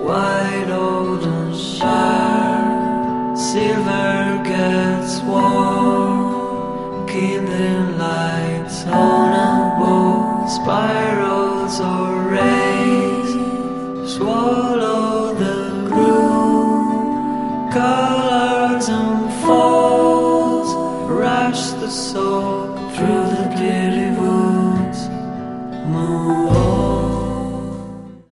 white golden shire, silver gets warm, kindling lights on a boat, spirals or rays, swallow the groove, colors and falls, rush the soul.